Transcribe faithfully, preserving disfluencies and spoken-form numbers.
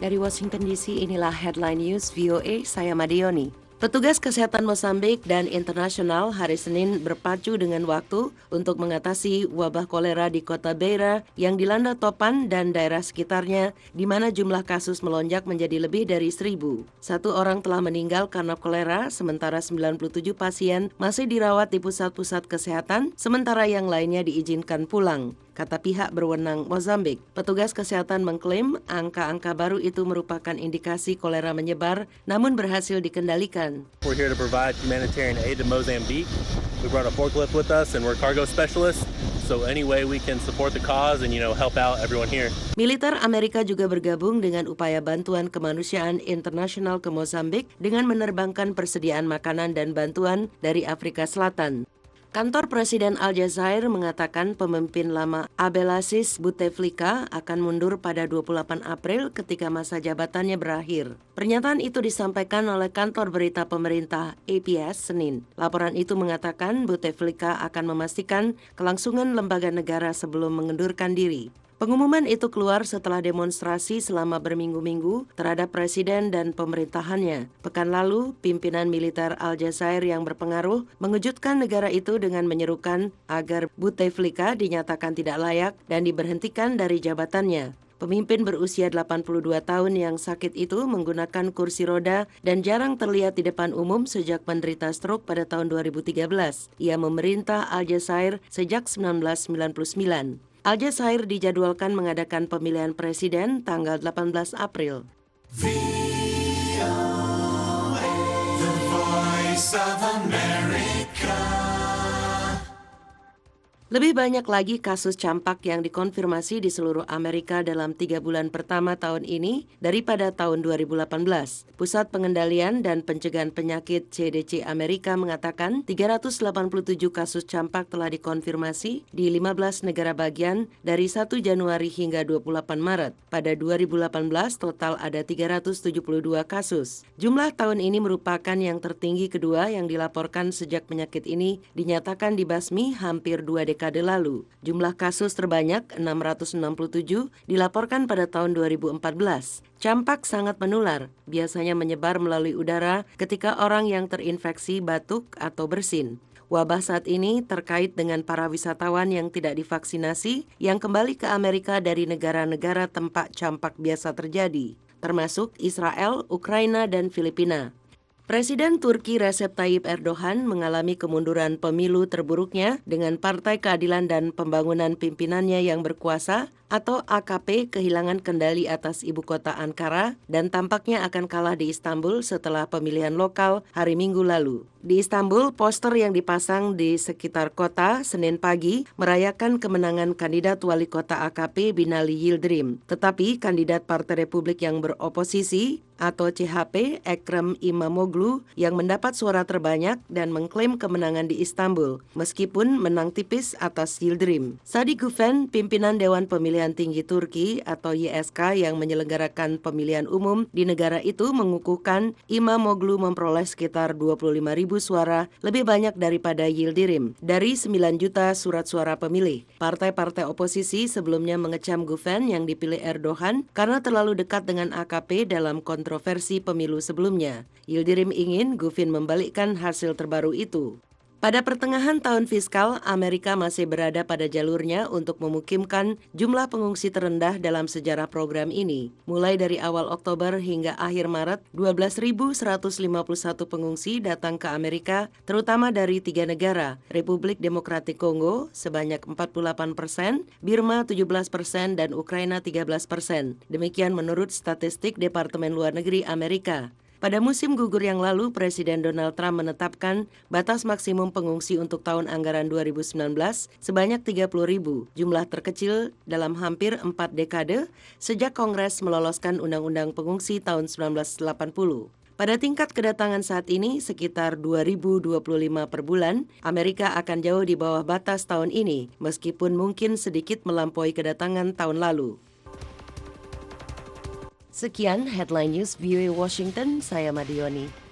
Dari Washington D C, inilah Headline News V O A, saya Madioni. Petugas kesehatan Mozambik dan internasional hari Senin berpacu dengan waktu untuk mengatasi wabah kolera di kota Beira yang dilanda topan dan daerah sekitarnya, di mana jumlah kasus melonjak menjadi lebih dari seribu. Satu orang telah meninggal karena kolera, sementara sembilan puluh tujuh pasien masih dirawat di pusat-pusat kesehatan, sementara yang lainnya diizinkan pulang, kata pihak berwenang Mozambik. Petugas kesehatan mengklaim angka-angka baru itu merupakan indikasi kolera menyebar, namun berhasil dikendalikan. We're here to provide humanitarian aid to Mozambique. We brought a forklift with us and we're cargo specialists. So any way we can support the cause and, you know, help out everyone here. Militer Amerika juga bergabung dengan upaya bantuan kemanusiaan internasional ke Mozambik dengan menerbangkan persediaan makanan dan bantuan dari Afrika Selatan. Kantor Presiden Aljazair mengatakan pemimpin lama Abdelaziz Bouteflika akan mundur pada dua puluh delapan April ketika masa jabatannya berakhir. Pernyataan itu disampaikan oleh kantor berita pemerintah A P S Senin. Laporan itu mengatakan Bouteflika akan memastikan kelangsungan lembaga negara sebelum mengendurkan diri. Pengumuman itu keluar setelah demonstrasi selama berminggu-minggu terhadap presiden dan pemerintahannya. Pekan lalu, pimpinan militer Aljazair yang berpengaruh mengejutkan negara itu dengan menyerukan agar Bouteflika dinyatakan tidak layak dan diberhentikan dari jabatannya. Pemimpin berusia delapan puluh dua tahun yang sakit itu menggunakan kursi roda dan jarang terlihat di depan umum sejak menderita stroke pada tahun dua ribu tiga belas. Ia memerintah Aljazair sejak seribu sembilan ratus sembilan puluh sembilan. Aljazair dijadwalkan mengadakan pemilihan presiden tanggal delapan belas April. V O A, The Voice of America. Lebih banyak lagi kasus campak yang dikonfirmasi di seluruh Amerika dalam tiga bulan pertama tahun ini daripada tahun dua ribu delapan belas. Pusat Pengendalian dan Pencegahan Penyakit C D C Amerika mengatakan tiga ratus delapan puluh tujuh kasus campak telah dikonfirmasi di lima belas negara bagian dari satu Januari hingga dua puluh delapan Maret. Pada dua ribu delapan belas total ada tiga ratus tujuh puluh dua kasus. Jumlah tahun ini merupakan yang tertinggi kedua yang dilaporkan sejak penyakit ini dinyatakan dibasmi hampir dua dekade lalu. Jumlah kasus terbanyak enam ratus enam puluh tujuh dilaporkan pada tahun dua ribu empat belas. Campak sangat menular, biasanya menyebar melalui udara ketika orang yang terinfeksi batuk atau bersin. Wabah saat ini terkait dengan para wisatawan yang tidak divaksinasi yang kembali ke Amerika dari negara-negara tempat campak biasa terjadi, termasuk Israel, Ukraina, dan Filipina. Presiden Turki Recep Tayyip Erdogan mengalami kemunduran pemilu terburuknya dengan Partai Keadilan dan Pembangunan pimpinannya yang berkuasa atau A K P kehilangan kendali atas ibu kota Ankara dan tampaknya akan kalah di Istanbul setelah pemilihan lokal hari Minggu lalu. Di Istanbul, poster yang dipasang di sekitar kota Senin pagi merayakan kemenangan kandidat wali kota A K P Binali Yildirim. Tetapi kandidat Partai Republik yang beroposisi atau C H P Ekrem İmamoğlu yang mendapat suara terbanyak dan mengklaim kemenangan di Istanbul meskipun menang tipis atas Yildirim. Sadi Güven, pimpinan Dewan Pemilihan Tinggi Turki atau Y S K yang menyelenggarakan pemilihan umum di negara itu mengukuhkan İmamoğlu memperoleh sekitar dua puluh lima ribu suara, lebih banyak daripada Yildirim dari sembilan juta surat suara pemilih. Partai-partai oposisi sebelumnya mengecam Güven yang dipilih Erdogan karena terlalu dekat dengan A K P dalam kontroversi pemilu sebelumnya. Yildirim ingin Güven membalikkan hasil terbaru itu. Pada pertengahan tahun fiskal, Amerika masih berada pada jalurnya untuk memukimkan jumlah pengungsi terendah dalam sejarah program ini. Mulai dari awal Oktober hingga akhir Maret, dua belas ribu seratus lima puluh satu pengungsi datang ke Amerika, terutama dari tiga negara, Republik Demokratik Kongo sebanyak empat puluh delapan persen, Birma tujuh belas persen, dan Ukraina tiga belas persen. Demikian menurut statistik Departemen Luar Negeri Amerika. Pada musim gugur yang lalu, Presiden Donald Trump menetapkan batas maksimum pengungsi untuk tahun anggaran dua ribu sembilan belas sebanyak tiga puluh ribu, jumlah terkecil dalam hampir empat dekade sejak Kongres meloloskan Undang-Undang Pengungsi tahun seribu sembilan ratus delapan puluh. Pada tingkat kedatangan saat ini, sekitar dua ribu dua puluh lima per bulan, Amerika akan jauh di bawah batas tahun ini, meskipun mungkin sedikit melampaui kedatangan tahun lalu. Sekian Headline News V O A Washington, saya Madioni.